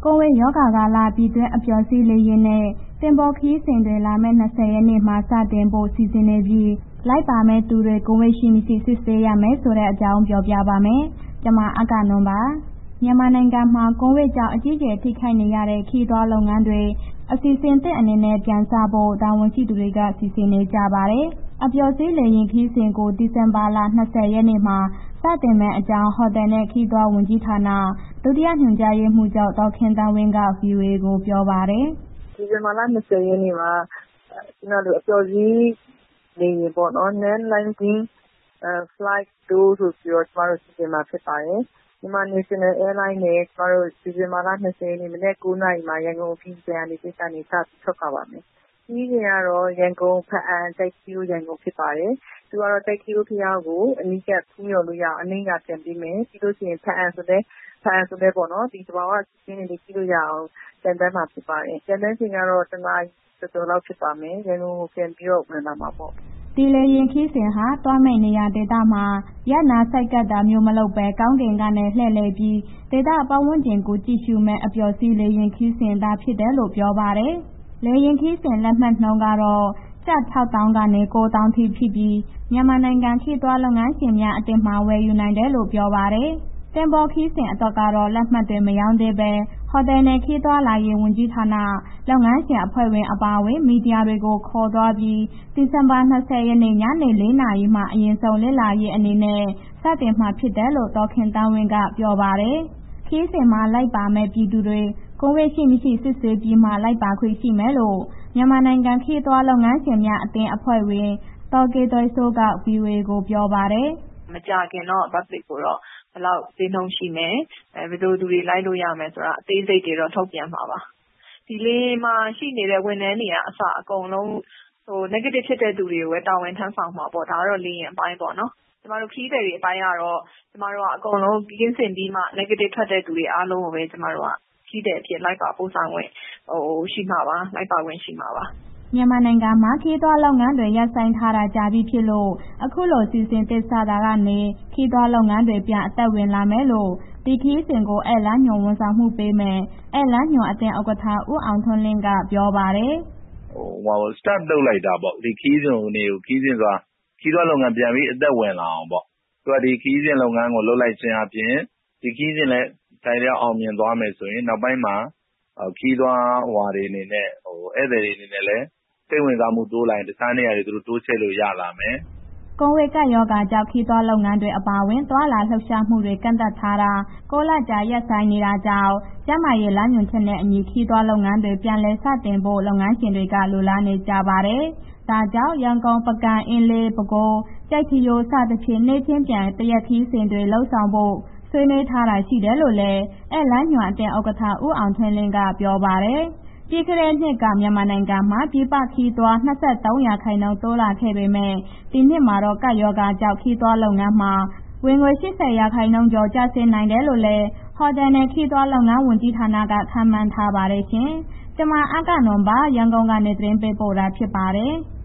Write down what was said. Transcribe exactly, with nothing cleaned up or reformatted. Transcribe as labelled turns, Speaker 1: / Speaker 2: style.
Speaker 1: ကိုဗစ်ရောဂါကာလပြည်တွင်းအပျော်စီးလေယာဉ်နဲ့တင်ပေါ်ခရီးစဉ်တွေလာမယ့်၂၀ရက်နေ့မှာစတင်ဖို့စီစဉ်နေပြီးလိုက်ပါမယ့်သူတွေကိုဗစ်ရှိမရှိစစ်ဆေးရမယ်ဆိုတဲ့အကြောင်းပြောပြပါမယ်။ကျွန်မအက္ကနွန်ပါ။မြန်မာနိုင်ငံမှာကိုဗစ်ကြောင့်အကြီးအကျယ်ထိခိုက်နေရတဲ့ခရီးသွားလုပ်ငန်းတွေအစီအစဉ်သစ်အနေနဲ့ပြန်စဖို့တာဝန်ရှိသူတွေကစီစဉ်နေကြပါတယ်။အပျော်စီးလေယာဉ်ခရီးစဉ်ကိုဒီဇင်ဘာလ၂၀ရက်နေ့မှာစတင်မယ့်အကြောင်းဟိုတယ်နဲ့ခရီးသွားဝန်ကြီးဌာနဒုတိယညွှန်ကြားရေးမှူးချုပ်ဒေါ်ခင်သန်းဝင်းက ဗွီအိုအေကိုပြောပါတယ်
Speaker 2: ။ဒီဇင်ဘာလ၂၀ရက်နေ့မှာကျွန်တော်တို့အပျော်စီးလေယာဉ်ပေါ့နော် Non-Landing Flight Tour ဆိုပြီးတော့ကျွန်တော်တို့စီစဉ်မှာဖြစ်ပါတယ်။မြန်မာ National Airline နဲ့ကျွန်တော်တို့ဒီဇင်ဘာလ၂၀ရက်နေ့မနက်၉နာရီမှာရန်ကုန်ပြည်ပြန်နေကိစ္စနေစပြီးထွက်ခွာပါမယ်။ဒီနေ့ကတော့ရန်ကုန်ဖအံတိုက်ကြီးရန်ကုန်ဖြစ်ပါတယ်။သူကတော့တိုက်ကြီးဖျားကိုအနီးကပ်ဖူးမြော်လို့ရအောင်အနှိမ့်ကပြန်ပြီးမယ်ပြီးလို့ရှိရင်ဖအံဆိုတဲ့ဖအံဆိုတဲ့ပေါ့နော်ဒီတဘာဝစီးနေနေကြည့်လို့ရအောင်တန်တန်းမှာဖြစ်ပါတယ်။တန်တန်းချိန်ကတော့တနာရီတော်တော်လောက်ဖြစ်ပါမယ်။ရန်ကုန်ကိုပြန်ပြီးတော့ဝင်လာမှာပေါ့
Speaker 1: ဒီလေရင်ခီးစဉ်ဟာတွားမယ့်နေရာဒေသမှာရနာစိုက်ကတ်တာမျိုးမလုပ်ပဲကောင်းကင်ကနေလှည့်လည်ပြီးဒေသပတ်ဝန်းကျင်ကိုကြည့်ရှုမဲ့အပျော်စီးလေရင်ခီးစဉ်သာဖြစ်တယ်လို့ပြောပါတယ်။လေရင်ခီးစဉ်လက်မှတ်နှုန်းကတော့ကျပ်၆သောင်းကနေ၉သောင်းထိဖြစ်ပြီးမြန်မာနိုင်ငံခရီးသွားလုပ်ငန်းရှင်များအသင်းမှဝယ်ယူနိုင်တယ်လို့ပြောပါတယ်။တင်ပေါ်ခီးစဉ်အတွက်ကတော့လက်မှတ်တွေမရောင်းသေးပဲဟိုတယ်နဲ့ခရီးသွားလာရေးဝန်ကြီးဌာနလုပ်ငန်းရှင်အဖွဲ့ဝင်အပါအဝင်မီဒီယာတွေကိုခေါ်သွားပြီးဒီဇင်ဘာ၂၀ရက်နေ့ညနေ၄နာရီမှအရင်ဆုံးလေ့လာရေးအနေနဲ့စတင်မှာဖြစ်တယ်လို့ဒေါ်ခင်သန်းဝင်းကပြောပါတယ်။ခရီးစဉ်မှာလိုက်ပါမဲ့ပြည်သူတွေကိုဗစ်ရှိမရှိစစ်ဆေးပြီးမှလိုက်ပါခွင့်ရှိမယ်လို့မြန်မာနိုင်ငံခရီးသွားလုပ်ငန်းရှင်များအသင်းအဖွဲ့ဝင်ဒေါ်ကေသွယ်စိုးက ဗွီအိုအေကိုပြောပါတယ်
Speaker 3: ။မကြခင်တော့ public ကိုတော့ဘယ်လောက်ဈေးနှုန်းရှိမယ်အဲဘယ်လိုသူတွေလိုက်လို့ရမယ်ဆိုတာအသေးစိတ်တွေတော့ထုတ်ပြန်မှာပါ။ဒီလေမှာရှိနေတဲ့ဝန်ထမ်းတွေကအစအကုန်လုံးဟို negative ဖြစ်တဲ့သူတွေကိုပဲတာဝန်ထမ်းဆောင်မှာပေါ့ဒါကတော့လေရင်အပိုင်းပေါ့နော်။ကျမတို့ခရီးသည်တွေအပိုင်းကတော့ကျမတို့ကအကုန်လုံးကင်းစင်ပြီးမှ negative ထွက်တဲ့သူတွေအားလုံးကိုပဲကျမတို့ကခရီးသည်အဖြစ်လိုက်ပါပို့ဆောင်ခွင့်ဟိုရှိမှာပါလိုက်ပါခွင့်ရှိမှာပါ
Speaker 1: မြန်မာနိုင်ငံမှာခရီးသွားလုပ်ငန်းတွေရပ်ဆိုင်းထားတာကြာပြီဖြစ်လို့အခုလိုစီစဉ်သစ်စတာကနေခရီးသွားလုပ်ငန်းတွေပြန်အသက်ဝင်လာမယ်လို့ဒီခရီးစဉ်ကိုဧည့်လမ်းညွှန်ဝန်ဆောင်မှုပေးမယ်ဧည့်လမ်းညွှန်အသင်းဥက္ကဋ္ဌဦးအောင်ထွန်းလင်းကပြောပါတယ်
Speaker 4: ဟိုဟို start လုပ်လိုက်တာပေါ့ဒီခရီးစဉ်ကိုနေကိုခရီးစဉ်ဆိုတာခရီးသွားလုပ်ငန်းပြန်ပြီးအသက်ဝင်လာအောင်ပေါ့သူကဒီခရီးစဉ်လုပ်ငန်းကိုလုပ်လိုက်ခြင်းအပြင်ဒီခရီးစဉ်လည်းတိုင်ရအောင်မြင်သွားမယ်ဆိုရင်နောက်ပိုင်းမှာခရီးသွားဟွာတွေအနေနဲ့ဟိုဧည့်သည်တွေအနေနဲ့လည်းစိတ်ဝင်စားမှုတိုးလာရင်တခြားနေရာတွေသူတို့တိုးချဲ့လို့ရလာမယ်
Speaker 1: ။ကိုဗစ်ကပ်ရောဂါကြောင့်ခရီးသွားလုပ်ငန်းတွေအပါအဝင်သွားလာလှုပ်ရှားမှုတွေကန့်သတ်ထားတာကိုလကြာရပ်ဆိုင်းနေတာကြောင့်ကျန်းမာရေးလမ်းညွှန်ချက်နဲ့အညီခရီးသွားလုပ်ငန်းတွေပြန်လည်စတင်ဖို့လုပ်ငန်းရှင်တွေကလိုလားနေကြပါတယ်။ဒါကြောင့်ရန်ကုန်ပကံအင်းလေးပဲခူးကြိုက်ထီရိုးစသဖြင့်နေ့ချင်းပြန်တရက်ခရီးစဉ်တွေလှုပ်ဆောင်ဖို့ဆွေးနွေးထားတာရှိတယ်လို့လည်းဧည့်လမ်းညွှန်အသင်းဥက္ကဋ္ဌဦးအောင်ထွန်းလင်းကပြောပါတယ်။ပြီးခဲ့တဲ့နှစ်ကမြန်မာနိုင်ငံမှာပြည်ပခရီးသွား၂၃ရာခိုင်နှုန်းတိုးလာခဲ့ပေမဲ့ဒီနှစ်မှာတော့ကပ်ရောဂါကြောင့်ခရီးသွားလုပ်ငန်းမှာဝင်ငွေ၈၀ရာခိုင်နှုန်းကျော်ကျဆင်းနိုင်တယ်လို့လည်းဟိုတယ်နဲ့ခရီးသွားလုပ်ငန်းဝန်ကြီးဌာနကခန့်မှန်းထားပါတယ်ရှင်။ကျွန်မအက္ကနွန်ပါရန်ကုန်ကနေသတင်းပေးပို့တာဖြစ်ပါတယ်။